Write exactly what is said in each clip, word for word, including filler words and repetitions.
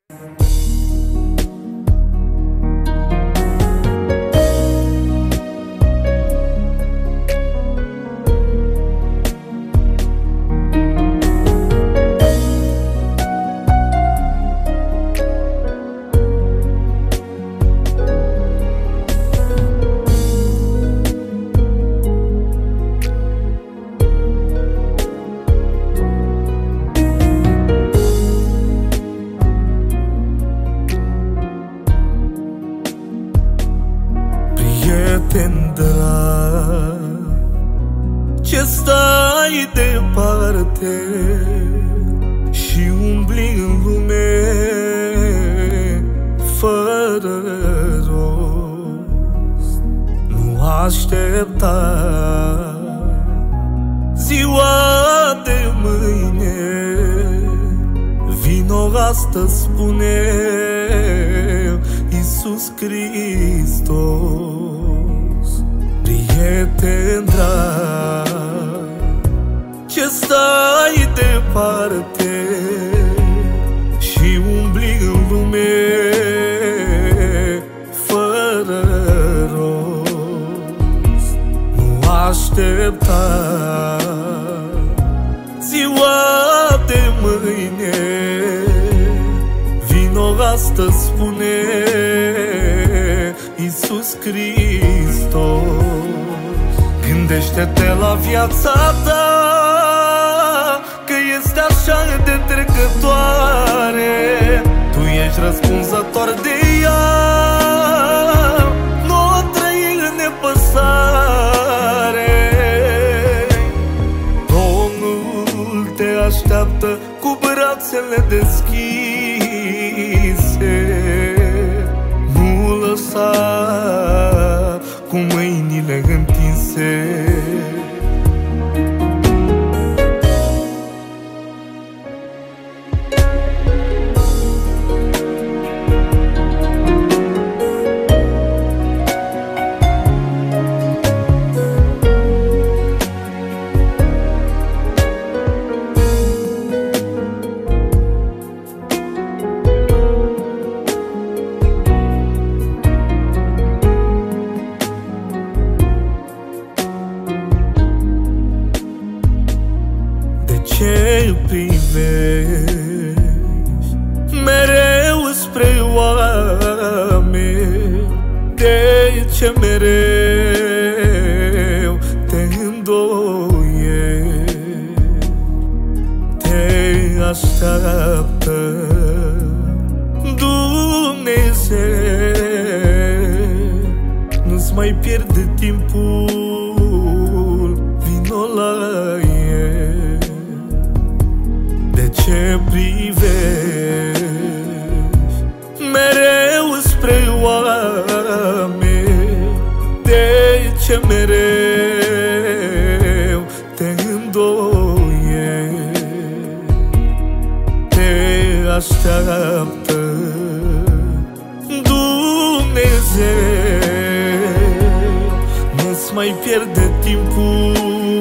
Prieten drag, ce stai departe și umbli în lume fără rost, nu aștepta ziua de mâine, vino astăzi, spune Iisus Hristos. Prieten drag, ce stai departe și umbli în lume fără rost, nu aștepta ziua de mâine, vino astăzi, spune Iisus Hristos. Gândește-te la viața ta, că este așa de trecătoare. Tu ești răspunzător de ea, nu o trăi în nepăsare. Domnul te așteaptă cu brațele deschise, nu lăsa cu mâinile întinse. Ce privești mereu spre oameni? De ce mereu te îndoiești? Te așteaptă Dumnezeu, nu-ți mai pierde timpul, vino la El. De ce privești mereu spre oameni? De ce mereu te îndoiești? Te așteaptă Dumnezeu, nu-ți mai pierde timpul,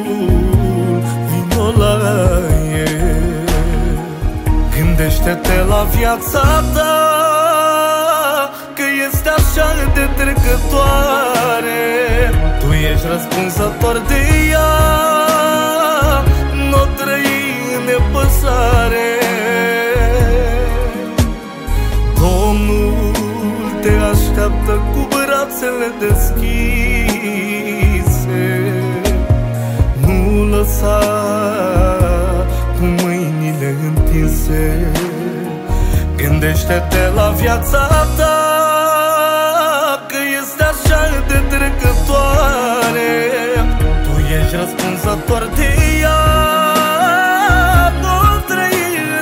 vino la El. Gândește-te la viața ta, că este așa de trecătoare. Tu ești răspunzător de ea, n-o trăi în nepăsare. Domnul te așteaptă cu brațele deschise, nu lăsa cu mâinile întinse. Gândește-te la viața ta, că este așa de trecătoare. Tu ești răspunzător de ea, nu trăi în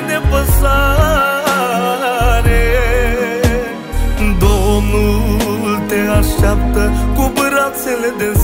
nepăsare. Domnul te așteaptă cu brațele deschise,